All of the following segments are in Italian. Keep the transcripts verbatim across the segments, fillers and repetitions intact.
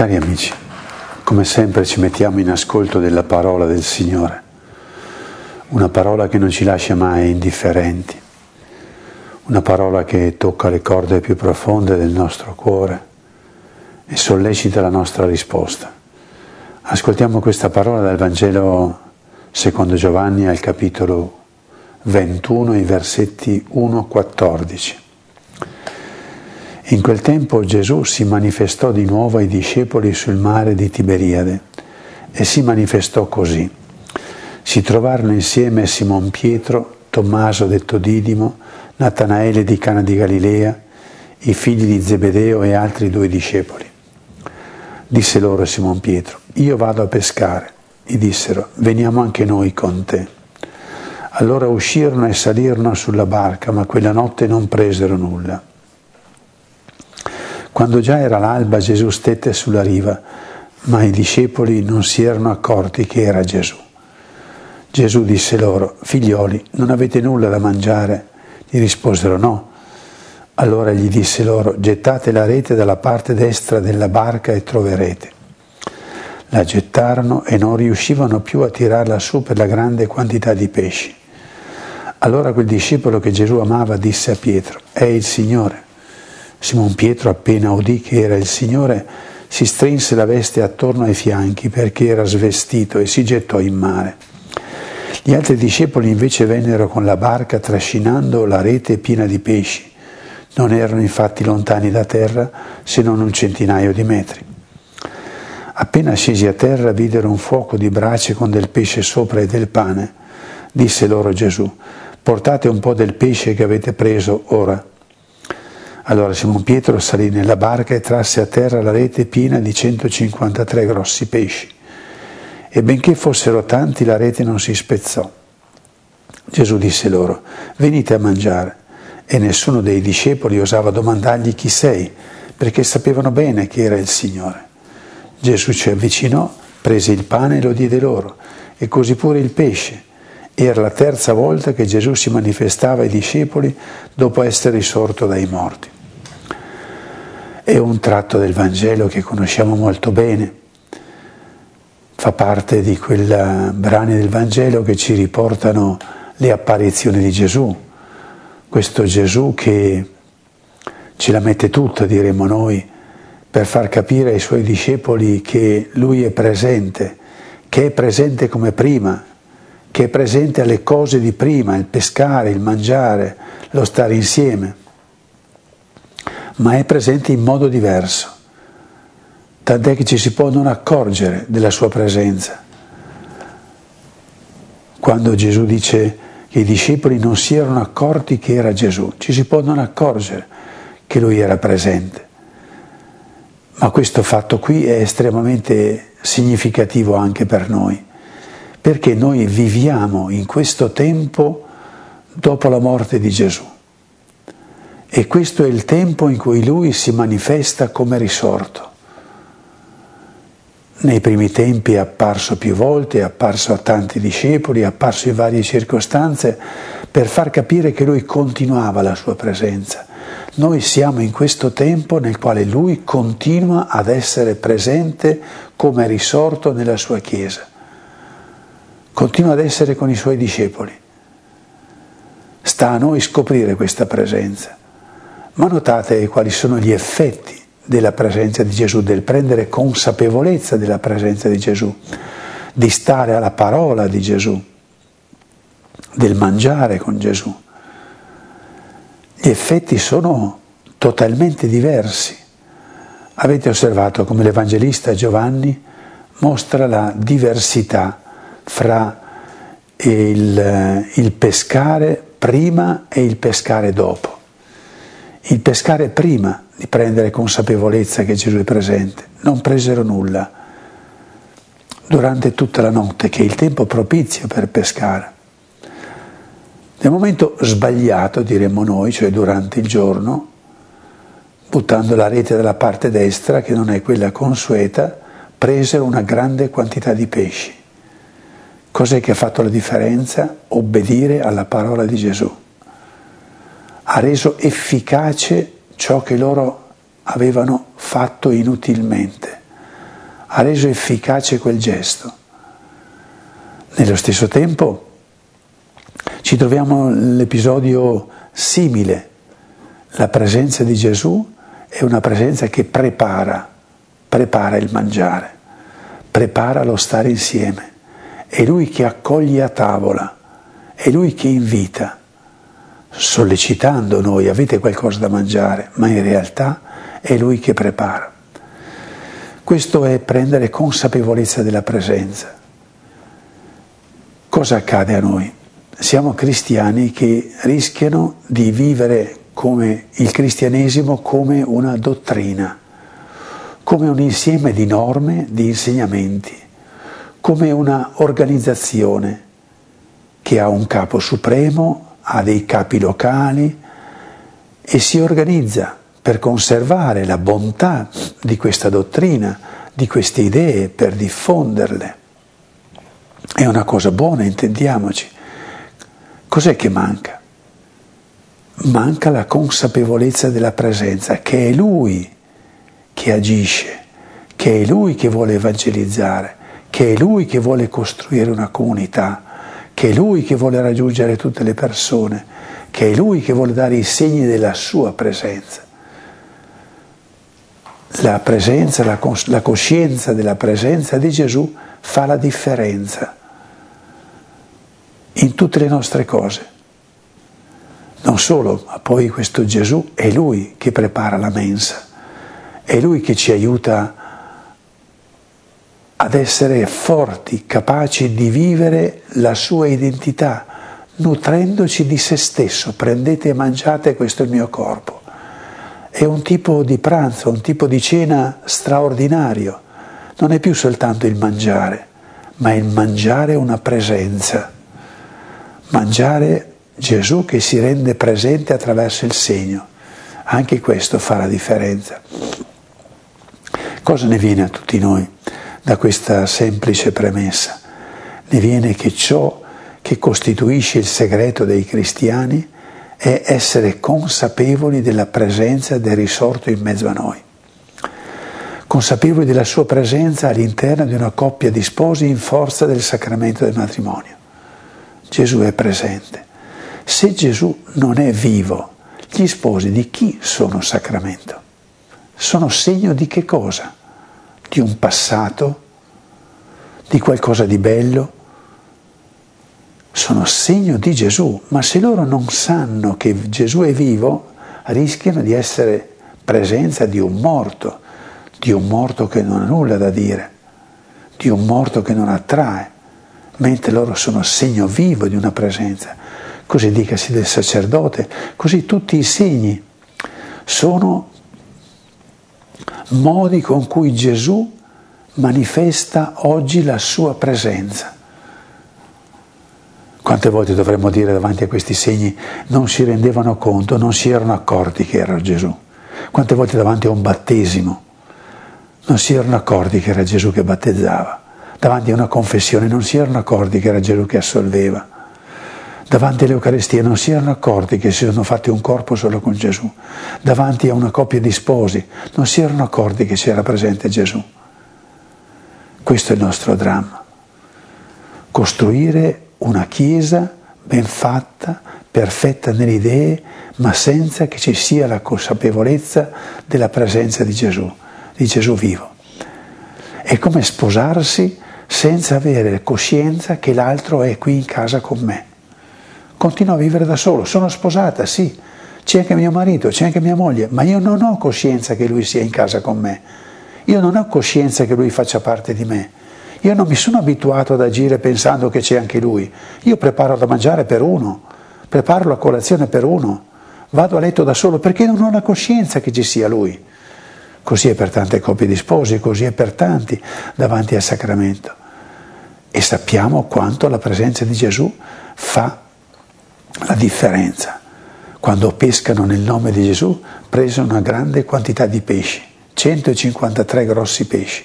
Cari amici, come sempre ci mettiamo in ascolto della parola del Signore, una parola che non ci lascia mai indifferenti, una parola che tocca le corde più profonde del nostro cuore e sollecita la nostra risposta. Ascoltiamo questa parola dal Vangelo secondo Giovanni al capitolo ventuno, i versetti uno a quattordici. In quel tempo Gesù si manifestò di nuovo ai discepoli sul mare di Tiberiade e si manifestò così. Si trovarono insieme Simon Pietro, Tommaso detto Didimo, Natanaele di Cana di Galilea, i figli di Zebedeo e altri due discepoli. Disse loro Simon Pietro: io vado a pescare. Gli dissero: veniamo anche noi con te. Allora uscirono e salirono sulla barca, ma quella notte non presero nulla. Quando già era l'alba, Gesù stette sulla riva, ma i discepoli non si erano accorti che era Gesù. Gesù disse loro: figlioli, non avete nulla da mangiare? Gli risposero: no. Allora gli disse loro: gettate la rete dalla parte destra della barca e troverete. La gettarono e non riuscivano più a tirarla su per la grande quantità di pesci. Allora quel discepolo che Gesù amava disse a Pietro: è il Signore. Simon Pietro, appena udì che era il Signore, si strinse la veste attorno ai fianchi perché era svestito e si gettò in mare. Gli altri discepoli invece vennero con la barca trascinando la rete piena di pesci. Non erano infatti lontani da terra se non un centinaio di metri. Appena scesi a terra videro un fuoco di brace con del pesce sopra e del pane. Disse loro Gesù: portate un po' del pesce che avete preso ora. Allora Simon Pietro salì nella barca e trasse a terra la rete piena di centocinquantatré grossi pesci. E benché fossero tanti, la rete non si spezzò. Gesù disse loro: venite a mangiare. E nessuno dei discepoli osava domandargli: chi sei? Perché sapevano bene che era il Signore. Gesù ci avvicinò, prese il pane e lo diede loro, e così pure il pesce. Era la terza volta che Gesù si manifestava ai discepoli dopo essere risorto dai morti. È un tratto del Vangelo che conosciamo molto bene. Fa parte di quei brani del Vangelo che ci riportano le apparizioni di Gesù. Questo Gesù che ce la mette tutta, diremmo noi, per far capire ai suoi discepoli che Lui è presente, che è presente come prima, che è presente alle cose di prima, il pescare, il mangiare, lo stare insieme, ma è presente in modo diverso, tant'è che ci si può non accorgere della sua presenza. Quando Gesù dice che i discepoli non si erano accorti che era Gesù, ci si può non accorgere che Lui era presente. Ma questo fatto qui è estremamente significativo anche per noi, perché noi viviamo in questo tempo dopo la morte di Gesù. E questo è il tempo in cui Lui si manifesta come risorto. Nei primi tempi è apparso più volte, è apparso a tanti discepoli, è apparso in varie circostanze per far capire che Lui continuava la sua presenza. Noi siamo in questo tempo nel quale Lui continua ad essere presente come risorto nella sua Chiesa. Continua ad essere con i Suoi discepoli. Sta a noi scoprire questa presenza. Ma notate quali sono gli effetti della presenza di Gesù, del prendere consapevolezza della presenza di Gesù, di stare alla parola di Gesù, del mangiare con Gesù. Gli effetti sono totalmente diversi. Avete osservato come l'Evangelista Giovanni mostra la diversità fra il, il pescare prima e il pescare dopo. Il pescare prima di prendere consapevolezza che Gesù è presente. Non presero nulla durante tutta la notte, che è il tempo propizio per pescare. Nel momento sbagliato, diremmo noi, cioè durante il giorno, buttando la rete dalla parte destra, che non è quella consueta, presero una grande quantità di pesci. Cos'è che ha fatto la differenza? Obbedire alla parola di Gesù. Ha reso efficace ciò che loro avevano fatto inutilmente. ha reso efficace quel gesto. Nello stesso tempo ci troviamo l'episodio simile. La presenza di Gesù è una presenza che prepara, prepara il mangiare, prepara lo stare insieme. È Lui che accoglie a tavola, è Lui che invita, sollecitando noi, avete qualcosa da mangiare, ma in realtà è Lui che prepara. Questo è prendere consapevolezza della presenza. Cosa accade a noi? Siamo cristiani che rischiano di vivere come il cristianesimo come una dottrina, come un insieme di norme, di insegnamenti, come una organizzazione che ha un capo supremo, ha dei capi locali e si organizza per conservare la bontà di questa dottrina, di queste idee, per diffonderle. È una cosa buona, intendiamoci. Cos'è che manca? Manca la consapevolezza della presenza, che è Lui che agisce, che è Lui che vuole evangelizzare, che è Lui che vuole costruire una comunità, che è Lui che vuole raggiungere tutte le persone, che è Lui che vuole dare i segni della sua presenza. La presenza, la, cos- la coscienza della presenza di Gesù fa la differenza in tutte le nostre cose. Non solo, ma poi questo Gesù è Lui che prepara la mensa, è Lui che ci aiuta ad essere forti, capaci di vivere la sua identità, nutrendoci di se stesso. Prendete e mangiate, questo è il mio corpo. È un tipo di pranzo, un tipo di cena straordinario. Non è più soltanto il mangiare, ma il mangiare una presenza. Mangiare Gesù che si rende presente attraverso il segno. Anche questo fa la differenza. Cosa ne viene a tutti noi da questa semplice premessa? Ne viene che ciò che costituisce il segreto dei cristiani è essere consapevoli della presenza del risorto in mezzo a noi, consapevoli della sua presenza all'interno di una coppia di sposi in forza del sacramento del matrimonio. Gesù è presente. Se Gesù non è vivo, gli sposi di chi sono sacramento? Sono segno di che cosa? Di un passato? Di qualcosa di bello? Sono segno di Gesù, ma se loro non sanno che Gesù è vivo, rischiano di essere presenza di un morto, di un morto che non ha nulla da dire, di un morto che non attrae, mentre loro sono segno vivo di una presenza. Così dicasi del sacerdote, così tutti i segni sono modi con cui Gesù manifesta oggi la sua presenza. Quante volte dovremmo dire davanti a questi segni non si rendevano conto, non si erano accorti che era Gesù? Quante volte davanti a un battesimo non si erano accorti che era Gesù che battezzava? Davanti a una confessione non si erano accorti che era Gesù che assolveva? Davanti all'Eucaristia non si erano accorti che si sono fatti un corpo solo con Gesù? Davanti a una coppia di sposi non si erano accorti che c'era presente Gesù? Questo è il nostro dramma. Costruire una Chiesa ben fatta, perfetta nelle idee, ma senza che ci sia la consapevolezza della presenza di Gesù, di Gesù vivo. È come sposarsi senza avere coscienza che l'altro è qui in casa con me. Continuo a vivere da solo, sono sposata, sì, c'è anche mio marito, c'è anche mia moglie, ma io non ho coscienza che lui sia in casa con me. Io non ho coscienza che lui faccia parte di me. Io non mi sono abituato ad agire pensando che c'è anche lui. Io preparo da mangiare per uno, preparo la colazione per uno, vado a letto da solo perché non ho la coscienza che ci sia lui. Così è per tante coppie di sposi, così è per tanti davanti al sacramento. E sappiamo quanto la presenza di Gesù fa la differenza. Quando pescano nel nome di Gesù, presero una grande quantità di pesci, centocinquantatré grossi pesci.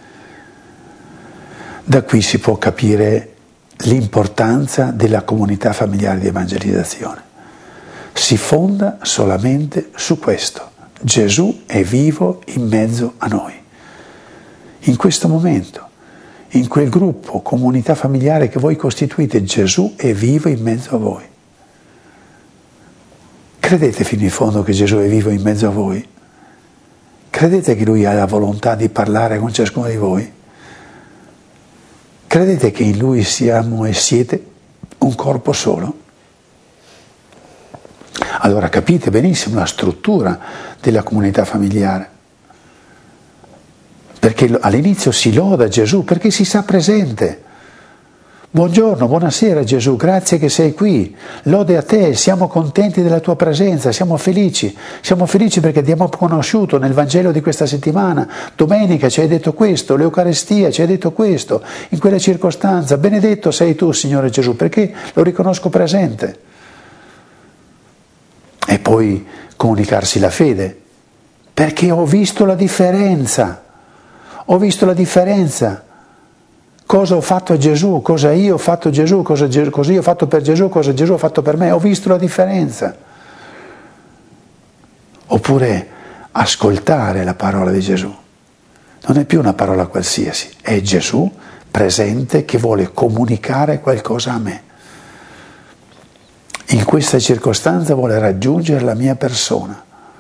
Da qui si può capire l'importanza della comunità familiare di evangelizzazione. Si fonda solamente su questo. Gesù è vivo in mezzo a noi. in questo momento, in quel gruppo, comunità familiare che voi costituite, Gesù è vivo in mezzo a voi. Credete fino in fondo che Gesù è vivo in mezzo a voi? Credete che Lui ha la volontà di parlare con ciascuno di voi? Credete che in Lui siamo e siete un corpo solo? Allora capite benissimo la struttura della comunità familiare. Perché all'inizio si loda Gesù, perché si sa presente. Buongiorno, buonasera Gesù, grazie che sei qui, lode a te, siamo contenti della tua presenza, siamo felici, siamo felici perché ti abbiamo conosciuto nel Vangelo di questa settimana, domenica ci hai detto questo, l'Eucaristia ci hai detto questo, in quella circostanza, benedetto sei tu Signore Gesù, perché lo riconosco presente. E poi comunicarsi la fede, perché ho visto la differenza, ho visto la differenza. Cosa ho fatto a Gesù, cosa io ho fatto a Gesù, cosa io ho fatto per Gesù, cosa Gesù ha fatto per me, ho visto la differenza. Oppure ascoltare la parola di Gesù. Non è più una parola qualsiasi, è Gesù presente che vuole comunicare qualcosa a me. In questa circostanza vuole raggiungere la mia persona.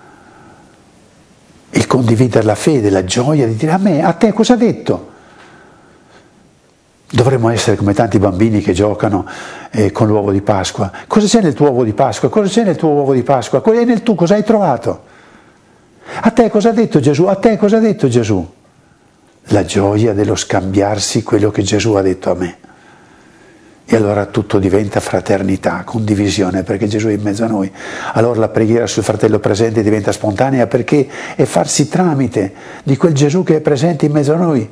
Il condividere la fede, la gioia di dire a me, a te cosa ha detto? Dovremmo essere come tanti bambini che giocano eh, con l'uovo di Pasqua. Cosa c'è nel tuo uovo di Pasqua? Cosa c'è nel tuo uovo di Pasqua? Cosa è nel tuo? Cosa hai trovato? A te cosa ha detto Gesù? A te cosa ha detto Gesù? La gioia dello scambiarsi quello che Gesù ha detto a me. E allora tutto diventa fraternità, condivisione, perché Gesù è in mezzo a noi. Allora la preghiera sul fratello presente diventa spontanea perché è farsi tramite di quel Gesù che è presente in mezzo a noi.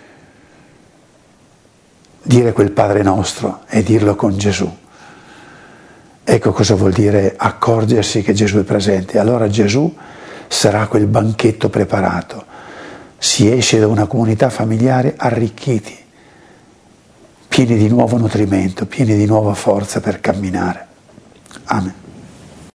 Dire quel Padre nostro e dirlo con Gesù. Ecco cosa vuol dire accorgersi che Gesù è presente. Allora Gesù sarà quel banchetto preparato. Si esce da una comunità familiare arricchiti, pieni di nuovo nutrimento, pieni di nuova forza per camminare. Amen.